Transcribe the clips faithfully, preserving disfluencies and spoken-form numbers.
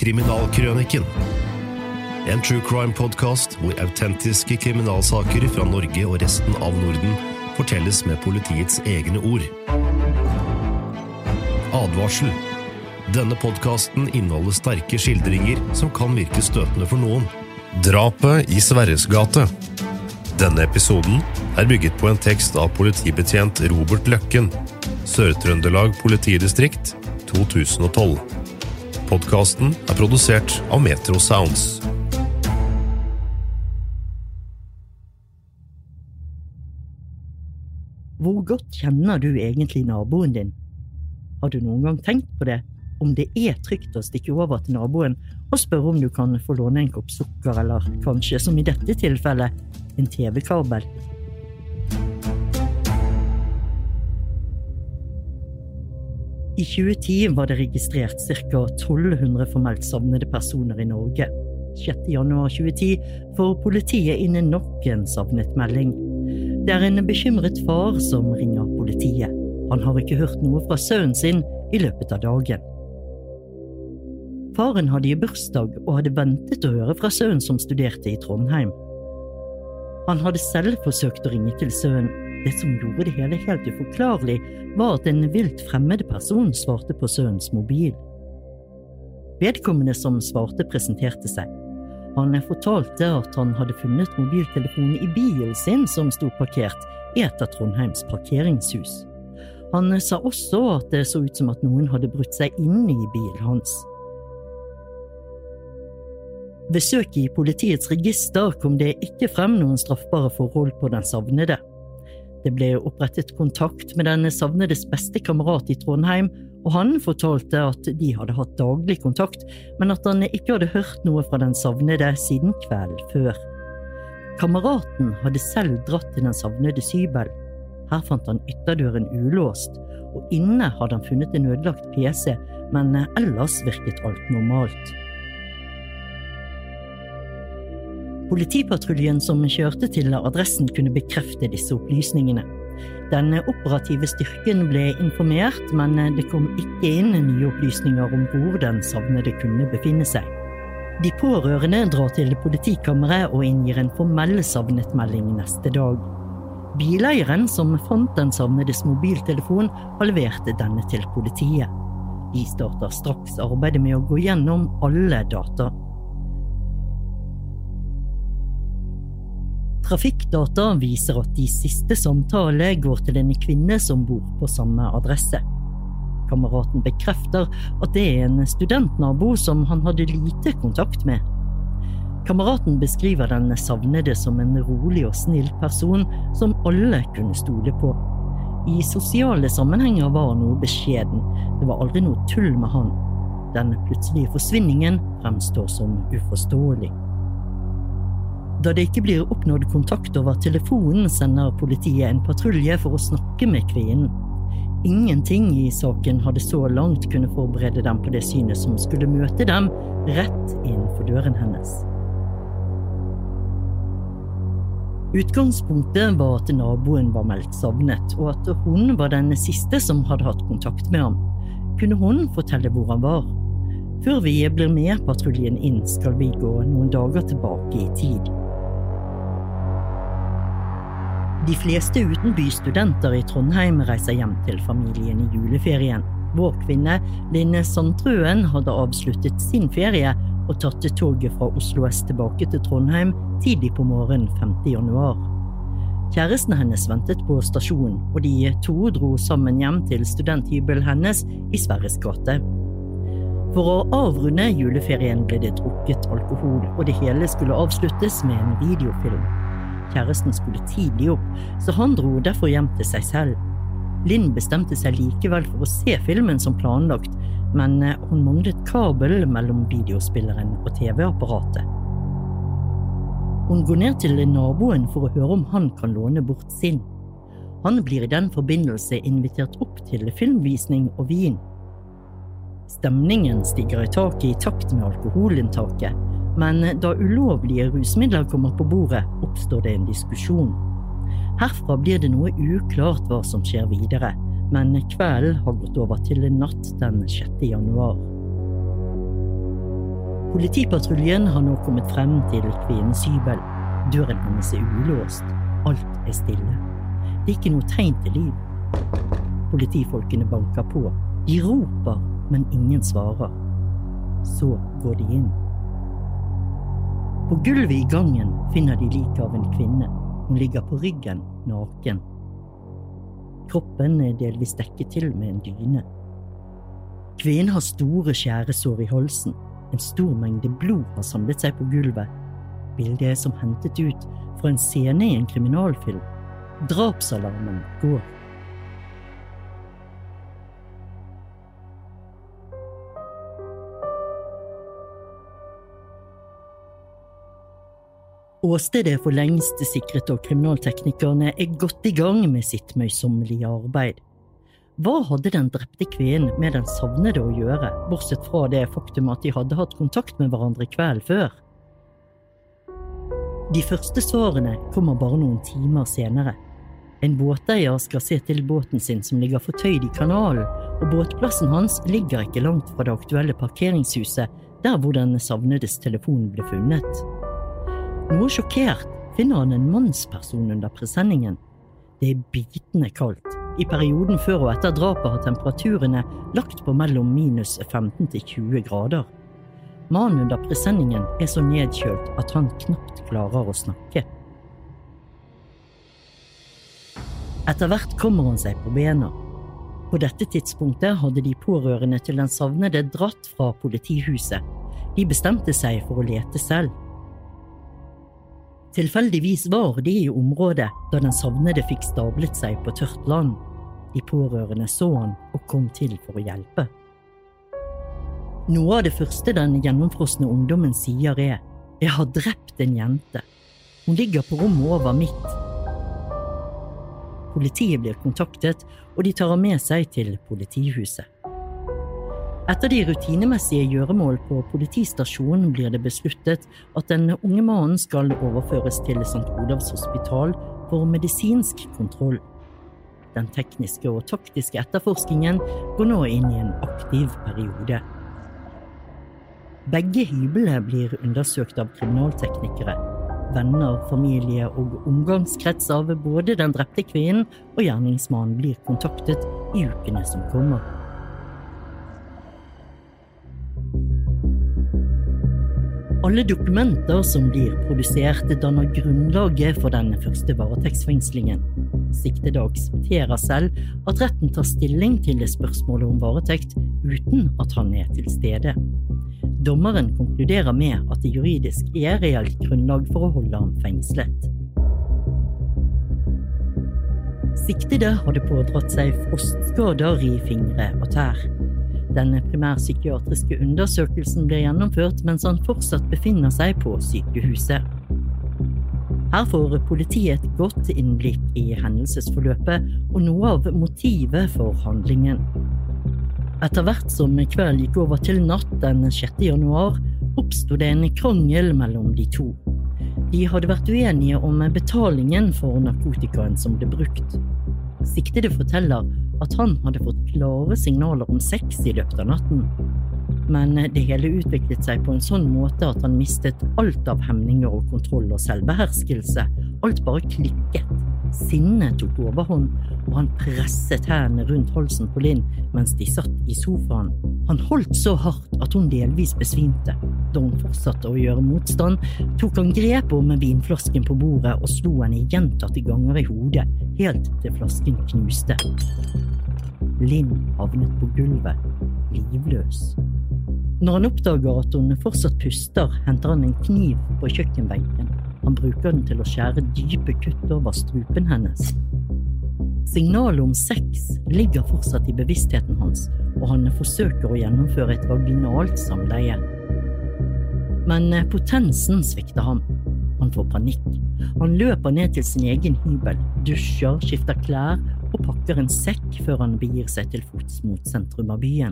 Kriminalkrøniken. En true crime podcast hvor autentiske kriminalsaker fra Norge og resten av Norden fortelles med politiets egne ord. Advarsel. Denne podcasten inneholder sterke skildringer som kan virke støtende for noen. Drapet i Sverresgate. Denne episoden er bygget på en tekst av politibetjent Robert Løkken, Sør-Trøndelag politidistrikt, to tusen og tolv. Podcasten er produsert av Metro Sounds. Hvor godt kjenner du egentlig naboen din? Har du noen gang tenkt på det? Om det er trygt å stikke over til naboen og spørre om du kan få låne en kopp sukker, eller kanskje, som i dette tilfellet, en T V-kabel? I tjue ti var det registrert ca. tolv hundre formelt savnede personer i Norge. sjette januar tjue ti får politiet inn nok en savnet melding. Det er en bekymret far som ringer politiet. Han har ikke hørt noe fra sønnen sin i løpet av dagen. Faren hadde i bursdag og hadde ventet å høre fra sønnen som studerte i Trondheim. Han hadde selv forsøkt å ringe til sønnen. Det som gjorde det hele helt uforklarlig var at en vilt fremmed person svarte på sønnens mobil. Vedkommende som svarte presenterte seg. Han fortalte at han hadde funnet mobiltelefonen i bilen sin som sto parkert i et av Trondheims parkeringshus. Han sa også at det så ut som at noen hadde brutt seg inn i bilen hans. Ved søk i politiets register kom det ikke frem noen straffbare forhold på den savnede. Det ble opprettet kontakt med den savnedes beste kamerat i Trondheim, og han fortalte at de hadde hatt daglig kontakt, men at han ikke hadde hørt noe fra den savnede siden kvelden før. Kameraten hadde selv dratt til den savnedes hybel. Her fant han ytterdøren ulåst, og inne hadde han funnet en ødelagt P C, men ellers virket alt normalt. Politipatruljen som kjørte til adressen kunne bekrefte disse opplysningene. Den operative styrken ble informert, men det kom ikke inn nye opplysninger om hvor den savnede kunne befinne seg. De pårørende drar til politikammeret og inngir en formell savnetmelding neste dag. Bileieren som fant den savnedes mobiltelefon har levert denne til politiet. De starter straks arbeidet med å gå gjennom alle data. Trafikkdata viser at de siste samtale går til en kvinne som bor på samme adresse. Kameraten bekrefter at det er en studentnabo som han hadde lite kontakt med. Kameraten beskriver den savnede som en rolig og snill person som alle kunne stole på. I sosiale sammenhenger var han noe beskjeden. Det var aldri noe tull med han. Den plutselige forsvinningen fremstår som uforståelig. Da det ikke blir oppnådd kontakt over telefonen, sender politiet en patrulje for å snakke med kvinnen. Ingenting i saken hadde så langt kunne forberede dem på det synet som skulle møte dem rett innenfor døren hennes. Utgangspunktet var at naboen var meldt savnet, og at hun var den siste som hadde hatt kontakt med ham. Kunne hun fortelle hvor han var? Før vi blir med patruljen inn, skal vi gå noen dager tilbake i tid. De fleste utenbystudenter i Trondheim reiser hjem til familien i juleferien. Vår kvinne, Line Sandtrøen, hadde avsluttet sin ferie og tatt toget fra Oslo S tilbake til Trondheim tidlig på morgenen femte januar. Kjæresten hennes ventet på stasjonen, og de to dro sammen hjem til studenthybelen hennes i Sverresgate. For å avrunde juleferien ble det drukket alkohol, og det hele skulle avsluttes med en videofilm. Kjæresten skulle tidlig opp, så han dro derfor hjem til seg selv. Linn bestemte seg likevel for å se filmen som planlagt, men hun manglet kabel mellom videospilleren og T V-apparatet. Hun går ned til naboen for å høre om han kan låne bort sin. Han blir i den forbindelse invitert opp til filmvisning og vin. Stemningen stiger i taket i takt med alkoholinntaket, men da ulovlige rusmidler kommer på bordet, oppstår det en diskusjon. Herfra blir det noe uklart hva som skjer videre, men kvelden har gått over til natt den sjette januar. Politipatruljen har nå kommet frem til kvinnens hybel. Døren hennes er ulåst. Alt er stille. Det er ikke noe tegn til liv. Politifolkene banker på. De roper, men ingen svarer. Så går de inn. På gulvet i gangen finner de lik av en kvinne. Hun ligger på ryggen, naken. Kroppen er delvis dekket til med en dyne. Kvinnen har store skjæresår i halsen. En stor mengde blod har samlet seg på gulvet. Bildet er som hentet ut fra en scene i en kriminalfilm. Drapsalarmen går. Åstedet for lengst sikret og kriminalteknikerne er godt i gang med sitt møysommelige arbeid. Hva hadde den drepte kvinnen med den savnede å gjøre, bortsett fra det faktum at de hadde hatt kontakt med hverandre kveld før? De første svarene kommer bare noen timer senere. En båteier skal se til båten sin som ligger fortøyd i kanalen, og båtplassen hans ligger ikke langt fra det aktuelle parkeringshuset, der hvor den savnedes telefon ble funnet. Noe sjokkert finner han en mannsperson under presenningen. Det er bitende kaldt. I perioden før og etter drapet har temperaturene lagt på mellom minus femten til tjue grader. Mannen under presenningen er så nedkjølt at han knapt klarer å snakke. Etter hvert kommer han seg på bena. På dette tidspunktet hadde de pårørende til den savnede dratt fra politihuset. De bestemte seg for å lete selv. Tilfeldigvis var de i området da den savnede fikk stablet seg på tørt land. De pårørende så han og kom til for å hjelpe. Noe av det første den gjennomfrosne ungdommen sier er: «Jeg har drept en jente. Hun ligger på rommet over mitt.» Politiet blir kontaktet, og de tar med seg til politihuset. Etter de rutinemessige gjøremål på politistasjonen blir det besluttet at den unge mannen skal overføres til Sankt Olavs hospital for medisinsk kontroll. Den tekniske og taktiske etterforskningen går nå inn i en aktiv periode. Begge hyblene blir undersøkt av kriminalteknikere. Venner, familie og omgangskrets av både den drepte kvinnen og gjerningsmannen blir kontaktet i ukene som kommer. Alle dokumenter som blir produsert danner grunnlaget for denne første varetektsfengslingen. Siktede aksepterer selv at retten tar stilling til spørsmålet om varetekt uten at han er til stede. Dommeren konkluderer med at det juridisk er reelt grunnlag for å holde ham fengslet. Siktede hadde pådratt seg frostskader i fingre og tær. Den primærpsykiatriske undersøkelsen ble gjennomført mens han fortsatt befinner seg på sykehuset. Her får politiet et godt innblikk i hendelsesforløpet og noe av motivet for handlingen. Etter hvert som kveld gikk over til natt den sjette januar, oppstod det en krangel mellom de to. De hadde vært uenige om betalingen for narkotikaen som ble brukt. Siktede forteller at han hadde fått klare signaler om sex i løpet av natten. Men det hele utviklet seg på en sånn måte at han mistet alt av hemninger og kontroll og selvbeherskelse. Alt bare klikket. Sinnet tok overhånd, og han presset hendene rundt halsen på Linn mens de satt i sofaen. Han holdt så hardt at hun delvis besvimte. Da hun fortsatte å gjøre motstand, tok han grep om vinflasken på bordet og slo henne gjentatte ganger i hodet, helt til flasken knuste. Linn havnet på gulvet, livløs. Når han oppdager at hun fortsatt puster, henter han en kniv på kjøkkenbenken. Han bruker den til å skjære dype kutt over strupen hennes. Signalet om sex ligger fortsatt i bevisstheten hans, og han forsøker å gjennomføre et vaginalt samleie. Men potensen svikter ham. Han får panikk. Han løper ned til sin egen hybel, dusjer, skifter klær og pakker en sekk før han begir seg til fots mot sentrum av byen.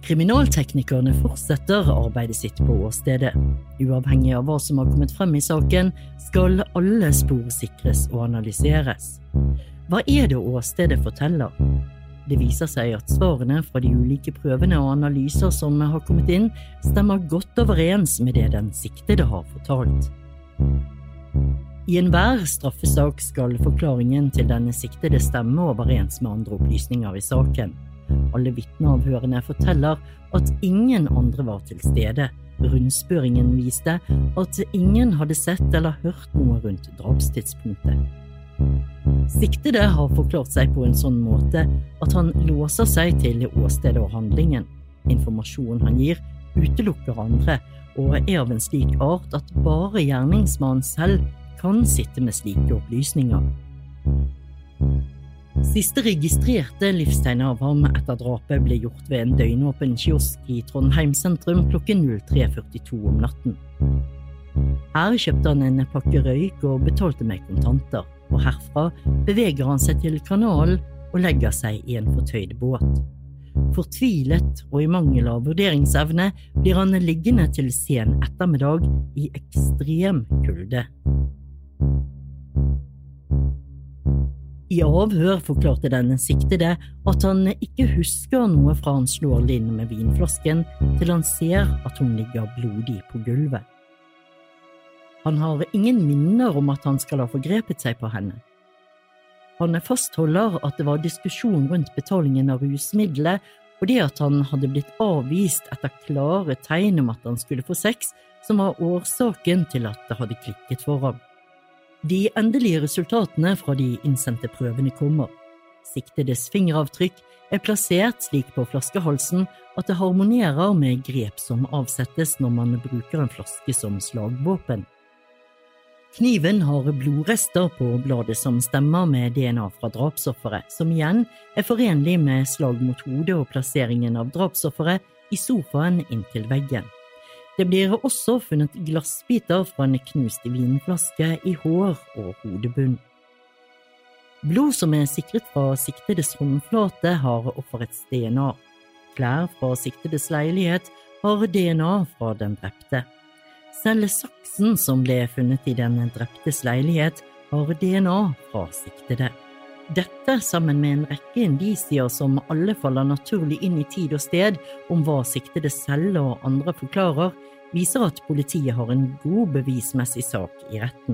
Kriminalteknikerne fortsetter arbeidet sitt på åstedet. Uavhengig av hva som har kommet frem i saken, skal alle spor sikres og analyseres. Hva er det åstedet forteller? Det viser seg at svarene fra de ulike prøvene og analyser som har kommet inn, stemmer godt overens med det den siktede har fortalt. I enhver straffesak skal forklaringen til denne siktede stemme overens med andre opplysninger i saken. Alle vitneavhørene forteller at ingen andre var til stede. Rundspørringen viste at ingen hadde sett eller hørt noe rundt drapstidspunktet. Siktede har forklart seg på en sånn måte at han låser seg til åstedet og handlingen. Informasjonen han gir utelukker andre, og er av en slik art at bare gjerningsmannen selv kan sitte med slike opplysninger. Siste registrerte livstegn av ham etter drapet ble gjort ved en døgnåpen kiosk i Trondheim sentrum klokken tre førtito om natten. Her kjøpte han en pakke røyk og betalte med kontanter, og herfra beveger han seg til kanalen og legger seg i en fortøyd båt. Fortvilet og i mangel av vurderingsevne blir han liggende til sen ettermiddag i ekstrem kulde. I avhør forklarte denne siktede at han ikke husker noe fra han slår Linn med vinflasken til han ser at hun ligger blodig på gulvet. Han har ingen minner om at han skal ha forgrepet seg på henne. Han fastholder at det var diskusjon rundt betalingen av rusmiddelet, og det at han hadde blitt avvist etter klare tegn om at han skulle få sex, som var årsaken til at det hadde klikket for ham. De endelige resultatene fra de innsendte prøvene kommer. Siktedes fingeravtrykk er plassert slik på flaskehalsen at det harmonerer med grep som avsettes når man bruker en flaske som slagvåpen. Kniven har blodrester på bladet som stemmer med D N A fra drapsofferet, som igjen er forenlig med slag mot hodet og plasseringen av drapsofferet i sofaen inntil veggen. Det blir også funnet glassbiter fra en knust vinflaske i hår og hodebunn. Blod som er sikret fra siktedes håndflate har offerets D N A. Klær fra siktedes leilighet har D N A fra den drepte. Selv saksen som ble funnet i den dreptes leilighet har D N A fra siktede. Dette sammen med en rekke indisier som alle faller naturlig inn i tid og sted om hva siktede selv og andre forklarer, viser at politiet har en god bevismessig sak i retten.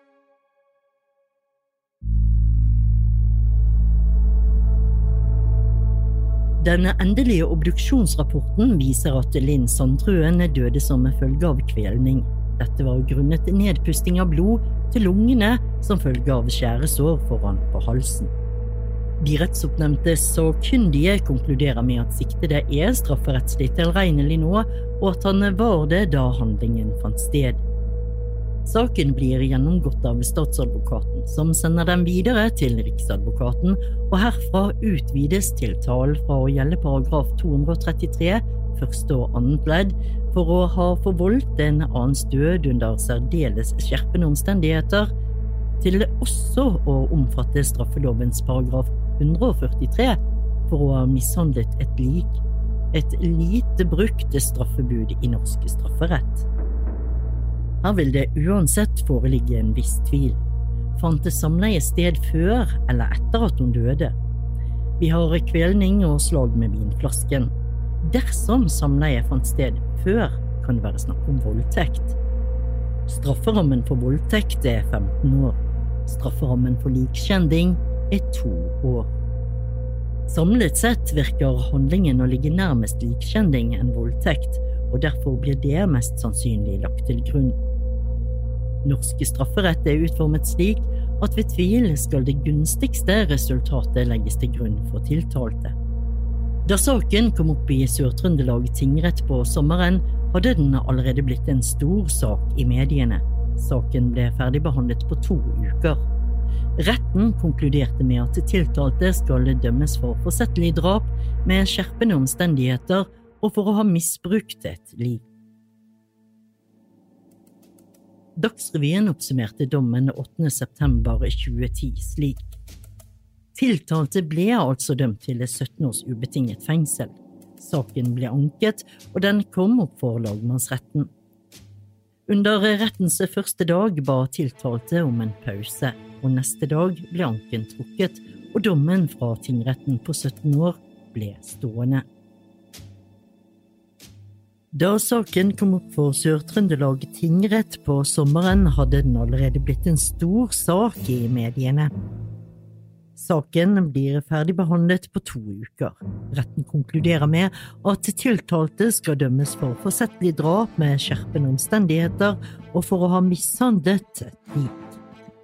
Den endelige obduksjonsrapporten viser at Linn Sandtrøen døde som følge av kvelning. Dette var grunnet nedpusting av blod til lungene som følge av skjæresår foran på halsen. De rettsoppnevnte sakkyndige konkluderer med at siktede er strafferettslig tilregnelig nå, og at han var det da handlingen fant sted. Saken blir gjennomgått av statsadvokaten, som sender den videre til riksadvokaten, og herfra utvides tiltalen fra å gjelde paragraf to hundre trettitre, første og annet ledd, for å ha forvoldt en annens død under særdeles skjerpende omstendigheter, til også å omfatte straffelovens paragraf hundre førtitre for å ha mishandlet et lik, et lite brukt straffebud i norsk strafferett. Her vil det uansett foreligge en viss tvil. Fant det samleie sted før eller etter at hun døde? Vi har kvelning og slag med vinflasken. Dersom samleie fant sted før, kan det være snakk om voldtekt. Strafferammen for voldtekt er femten år. Strafferammen for likskjending er to år. Samlet sett virker handlingen å ligge nærmest likskjending enn voldtekt, og derfor blir det mest sannsynlig lagt til grunn. Norske strafferett er utformet slik at ved tvil skal det gunstigste resultatet legges til grunn for tiltalte. Da saken kom opp i Sør-Trøndelag tingrett på sommeren, hadde den allerede blitt en stor sak i mediene. Saken ble ferdigbehandlet på to uker. Retten konkluderte med at tiltalte skal dømmes for forsettlig drap med skjerpende omstendigheter og for å ha misbrukt et liv. Dagsrevyen oppsummerte dommen åttende september tjueti slik. Tiltalte ble altså dømt til sytten års ubetinget fengsel. Saken ble anket, og den kom opp for lagmannsretten. Under rettens første dag ba tiltalte om en pause, og neste dag ble anken trukket, og dommen fra tingretten på sytten år ble stående. Da saken kom opp for Sør-Trøndelag tingrett på sommeren, hadde den allerede blitt en stor sak i mediene. Saken blir ferdig behandlet på to uker. Retten konkluderer med at tiltalte skal dømmes for forsettlig drap med skjerpende omstendigheter og for å ha mishandlet et lik.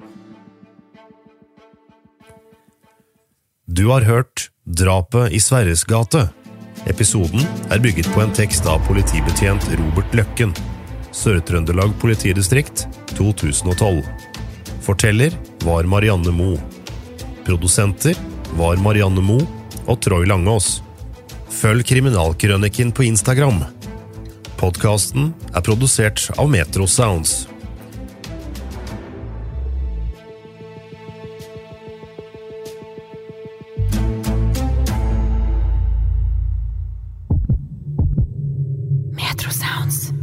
Du har hørt Drapet i Sverres gate. Episoden er bygget på en tekst av politibetjent Robert Løkken, Sør-Trøndelag politidistrikt to tusen og tolv. Forteller var Marianne Mo. Produsenter var Marianne Mo og Troy Langås. Følg Kriminalkrøniken på Instagram. Podcasten er produsert av Metro Sounds. Metro Sounds.